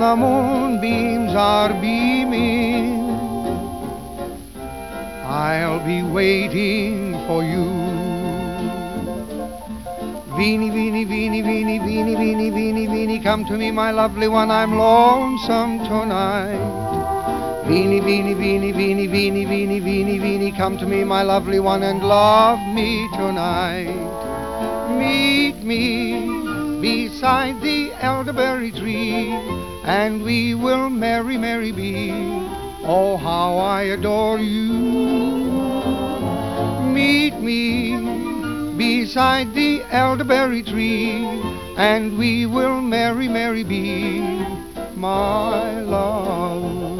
the moonbeams are beaming, I'll be waiting for you. Veenie, veenie, veenie, veenie, veenie, veenie, veenie, veenie, come to me, my lovely one, I'm lonesome tonight. Veenie, veenie, veenie, veenie, veenie, veenie, veenie, veenie, come to me, my lovely one, and love me tonight. Meet me beside the elderberry tree, and we will merry, merry be. Oh, how I adore you. Meet me beside the elderberry tree, and we will merry, merry be, my love.